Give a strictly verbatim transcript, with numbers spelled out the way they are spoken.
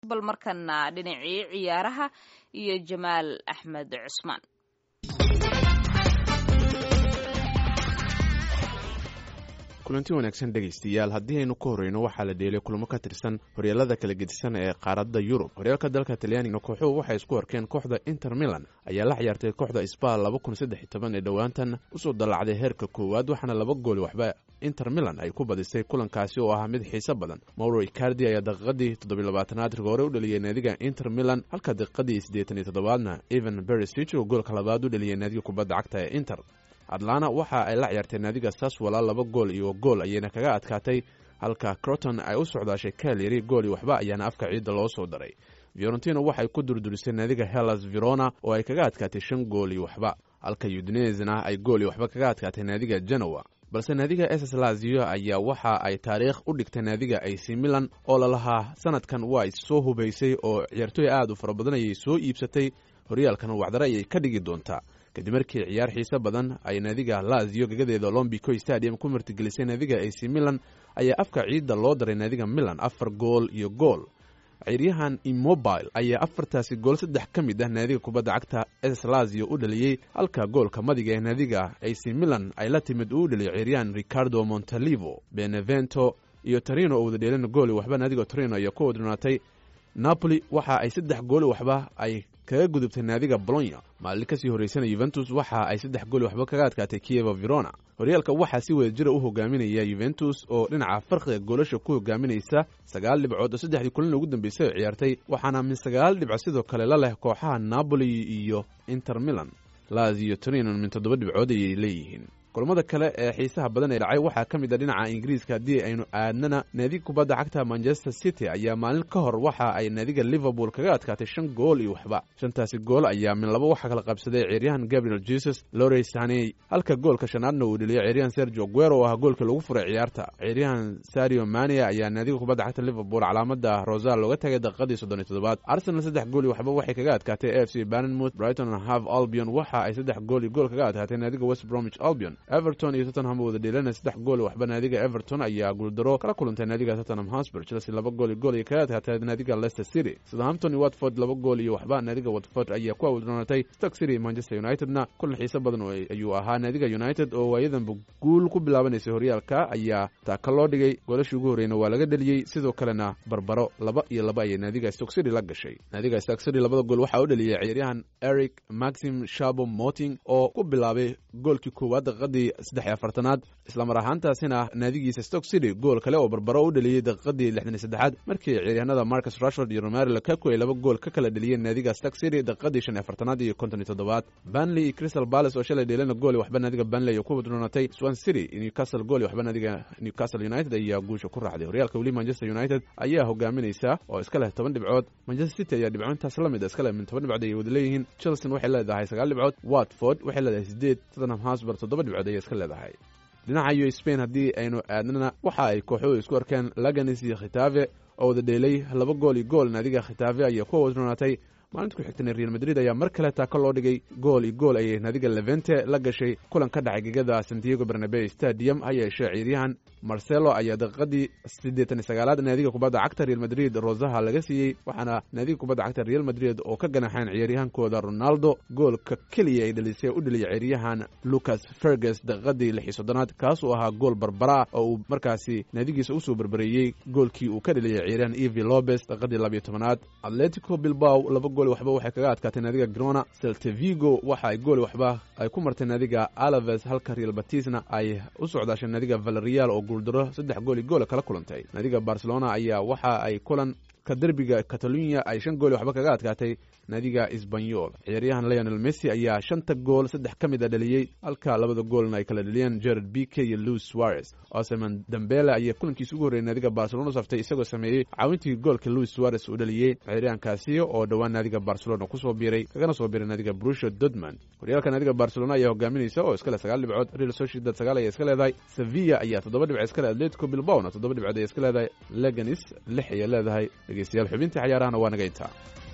bal markana dhinacii ciyaaraha iyo Jamaal Axmed Cusmaan. kulanti wanaagsan dhegaystayaal haddii aynu ka horeyno waxaa la dheelay kulamo ka tirsan horyaalada kala gedisan ee qaaradda Yurub. Horyaalka dalka Talyaaniga kooxuhu waxay isku arkeen kooxda Inter Milan ayaa la ciyaartay kooxda Spal laba kun saddex iyo toban ee dhawaantan usoo dalacday heerka koowaad waxaana laba gool waxba Inter Milan ay ku badisay kulankaasi oo ah mid xiiso badan. Mauro Icardi ayaa daqiiqadii toddoba iyo labaatanaad hore u dhaliyay naadiga Inter Milan halka daqiiqadii siddeetan iyo toddobaadna Ivan Perisic oo goolka labaad u dhaliyay naadiga kubadda cagta ee Inter. Atlanta waxa ay la ciyaartay naadiga Sassuolo laba gool iyo gool ayayna kaga adkaatay halka Croton ay u socdaashay Cagliari gool iyo waxba ayaana afka ciidda loo soo daray. Fiorentina waxay ku durdurisay naadiga Hellas Verona oo ay kaga adkaatay shan gool iyo waxba halka Udinese-na ay gool iyo waxba kaga adkaatay naadiga Genoa. balse naadiga S S Lazio ayaa waxa ay taariikh u dhigtay naadiga A C Milan oo la lahaa sanadkan waa soo hubaysay oo ciyaartoy aad u fara badan ay soo iibsatay horyaalkan wacdara ay ka dhigi doontaa kadib markii ciyaar xiiso badan ay naadiga Lazio gagadeeda Olympico Stadium ku martigelisay naadiga A C Milan ayaa afka ciidda loo daray naadiga Milan afar gool iyo gool. ciyaaryahan Immobile ayaa afartaasi gool saddex ka mid ah naadiga kubadda cagta S S Lazio u dhaliyay halka goolka madiga ee naadiga A C Milan ay la timid uu dhaliyay ciyaaryahan Riccardo Montalivo. Benevento iyo Torino oo wada dheelan gool waxba naadiga Torino ayaa ku wadnaatay. Napoli waxa ay saddex gool waxba ay kaga gudubtay naadiga Bologna. maalin kasii horeysana Juventus waxa ay saddex gool waxba kaga adkaatay Chievo Verona. horyaalka waxa si wada jira u hogaaminaya Juventus oo dhinaca farqiga goolasha ku hogaaminaysa sagaal dhibcood oo saddexdii kulan ugu dambeysay ciyaartay waxaana min sagaal dhibcood sidoo kale la leh kooxaha Napoli iyo Inter Milan. Lazio iyo Torino min toddoba dhibcood ay leeyihiin. kulamada kale ee xiisaha badan ee dhacay waxaa ka mid ah dhinaca Ingiriiska haddii aynu aadnana naadiga kubadda cagta Manchester City ayaa maalin ka hor waxa ay naadiga Liverpool kaga adkaatay shan gool iyo waxba. shantaasi gool ayaa min laba waxa kala qabsaday ciyaaryahan Gabriel Jesus, Leroy Sané halka goolka shanaadna uu dhaliyay ciyaaryahan Sergio Aguero oo ah goolka lagu furay ciyaarta. ciyaaryahan Sadio Mane ayaa naadiga kubadda cagta Liverpool calaamada rosa looga tagay daqiiqadii soddon iyo toddobaad. Arsenal saddex gool iyo waxba waxay kaga adkaatay A F C Bournemouth. Brighton and Hove Albion waxa ay saddex gool iyo gool kaga adkaatay naadiga West Bromwich Albion. Everton iyo Tottenham wada dheelanay saddex gool waxba naadiga Everton ayaa guuldaro kala kulantay naadiga Tottenham Hotspur. Chelsea laba gool iyo gool ay kaga adkaatay naadiga Leicester City. Southampton iyo Watford laba gool iyo waxba naadiga Watford ayaa ku awdroonatay. Stoke City Manchester United-na kulan xiiso badan oo ayuu ahaa naadiga United oo waayadan guul ku bilaabanaysa horyaalka ayaa taaka loo dhigay goolashii ugu horreeyna waa laga dhaliyay sidoo kalena barbaro laba iyo laba ay naadiga Stoke City la gashay. naadiga Stoke City labada gool waxa uu dhaliyay ciyaaryahan Eric Maxim Choupo-Moting oo ku bilaabay goolkii koowaad daqiiqadii saddex iyo afartanaad isla mar ahaantaasina naadigiisa Stoke City gool kale oo barbaro u dhaliyay daqiiqadii lixdan iyo saddexaad markii ciyaaryahanada Marcus Rashford iyo Romelu Lukaku ay laba gool ka kala dhaliyeen naadiga Stoke City daqiiqadii shan iyo afartanaad iyo konton iyo toddobaad. Burnley iyo Crystal Palace oo shalay dheelana gool waxba naadiga Burnley oo ku wadroonatay. Swansea City iyo Newcastle gool waxba naadiga Newcastle United ayaa guusha ku raacday. horyaalka wali Manchester United ayaa hogaaminaysa oo iska leh toban dhibcood. Manchester City ayaa dhibcoontaas la mid iska leh min toban dhibcood ay wada leeyihiin. Chelsea waxay leedahay sagaal dhibcood. Watford waxay leedahay siddeed. Tottenham Hotspur toddoba dhibcood ay iska leedahay. dhinaca iyo Spain haddii aynu aadnana waxa ay kooxuhu isku arkeen Leganes iyo Getafe oo wada dheelay laba gool iyo gool naadiga Getafe ayaa ku wadroonatay. maalinta ku xigtay Real Madrid ayaa mar kale taaka loo dhigay gool iyo gool ay naadiga Levante la gashay kulan ka dhacay gegada Santiago Bernabeu Stadium ayaa ciyaaryahan Marcelo ayaa daqiiqadii siddeetan iyo sagaalaad naadiga kubadda cagta Real Madrid rosaha laga siiyay waxaana naadiga kubadda cagta Real Madrid oo ka ganaxeen ciyaaryahankooda Ronaldo goolka kaliya ay dhalisay u dhaliyay ciyaaryahan Lucas Fergus daqiiqadii lix iyo soddonaad kaas oo ahaa gool barbara oo uu markaasi naadigiisa u soo barbareeyay goolkii uu ka dhaliyay ciyaaryahan Ivi Lopez daqiiqadii laba iyo tobanaad. Atletico Bilbao laba gool waxba waxay kaga adkaatay naadiga Girona. Celta Vigo waxa ay gool waxba ay ku martay naadiga Alaves halka Real Betisna ay u socdaashay naadiga Villarreal oo guuldaro saddex gool iyo gool kala kulantay. naadiga Barcelona ayaa waxa ay kulan ka derbiga Catalonia ay shan gool waxba kaga adkaatay naadiga Espanyol. ciyaaryahan Lionel Messi ayaa shanta gool saddex ka mid ah dhaliyay halka labada goolna ay kala dhaliyeen Gerard Piqué iyo Luis Suarez. Ousmane Dembele ayaa kulankiisa ugu horreeyay naadiga Barcelona saftay isagoo sameeyay caawintii goolka Luis Suarez uu dhaliyay. ciyaaryahankaasi oo dhawaan naadiga Barcelona ku soo biiray kagana soo biiray naadiga Borussia Dortmund. horyaalka naadiga Barcelona ayaa hogaaminaysa oo iska leh sagaal dhibcood. Real Sociedad sagaal ay iska leedahay. Sevilla ayaa toddoba dhibcood iska leh. Atletico Bilbao toddoba dhibcood ay iska leedahay. Leganes lix ay leedahay. dhegeystayaal xubintii ciyaarahana waa naga intaa.